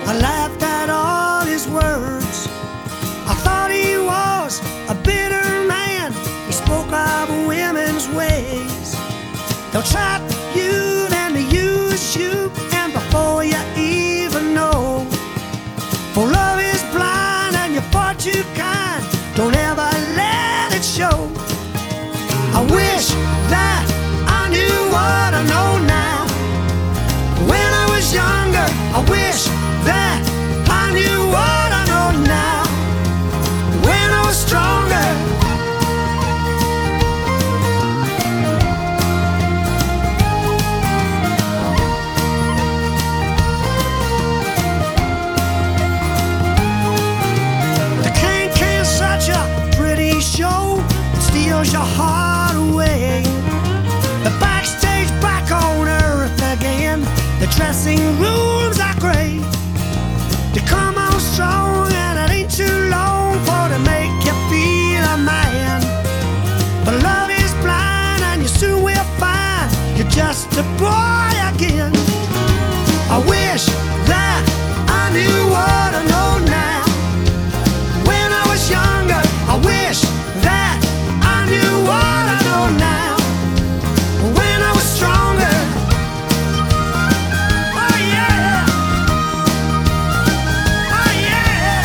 I laughed at all his words. I thought he was a bitter man. He spoke of women's ways. They'll trap you, then they use you, and before you even know, for love is blind and you're far too kind. Don't ever let it show. I wish that I knew what I know now. When I was younger, I wish that I knew what I know now. When I was stronger. The can-can's such a pretty show. It steals your heart away. The backstage back on earth again. The dressing rooms are great. They come on strong and it ain't too long for to make you feel a man. But love is blind and you soon will find you're just a boy again. I wish that I knew what I know now. When I was younger, I wish that I knew what I know now. When I was stronger. Oh yeah. Oh yeah.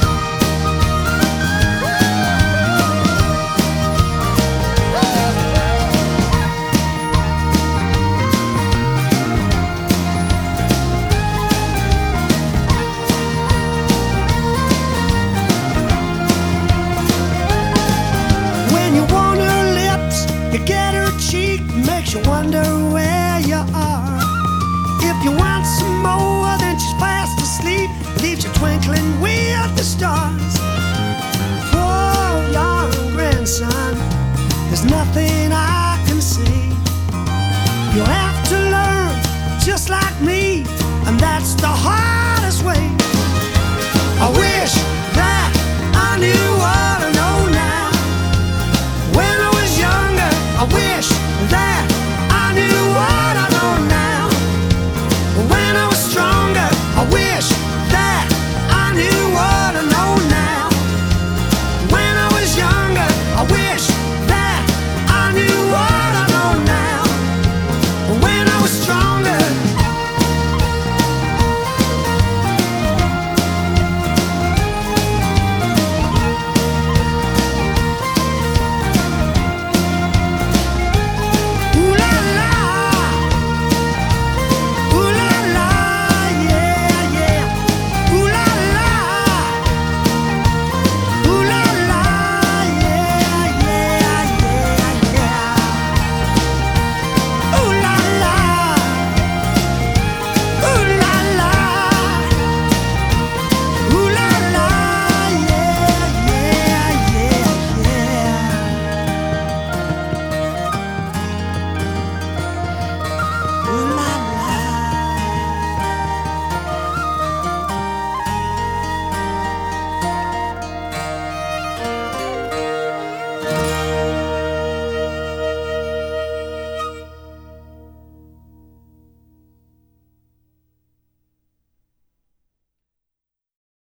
When you want her lips, you get her cheek, makes you wonder where you are. If you want some more, then she's fast asleep, leaves you twinkling with the stars. Oh, young grandson, there's nothing I can see. You'll have to learn just like me, and that's the hardest way. I wish that I knew what I know now. When I was younger, I wish that I knew what I know now. When I was stronger, I wish that